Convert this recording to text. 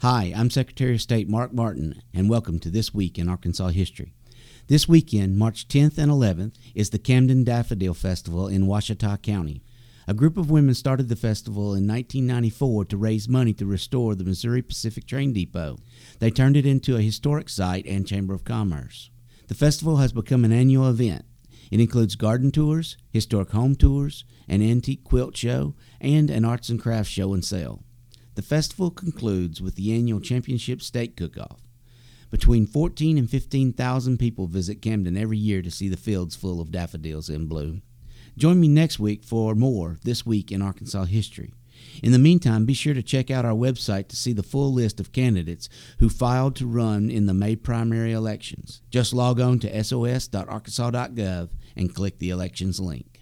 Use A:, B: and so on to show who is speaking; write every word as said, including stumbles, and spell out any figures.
A: Hi, I'm Secretary of State Mark Martin, and welcome to This Week in Arkansas History. This weekend, March tenth and eleventh, is the Camden Daffodil Festival in Ouachita County. A group of women started the festival in nineteen ninety-four to raise money to restore the Missouri Pacific Train Depot. They turned it into a historic site and Chamber of Commerce. The festival has become an annual event. It includes garden tours, historic home tours, an antique quilt show, and an arts and crafts show and sale. The festival concludes with the annual Championship Steak Cook-Off. Between fourteen and fifteen thousand people visit Camden every year to see the fields full of daffodils in bloom. Join me next week for more This Week in Arkansas History. In the meantime, be sure to check out our website to see the full list of candidates who filed to run in the May primary elections. Just log on to S O S dot arkansas dot gov and click the elections link.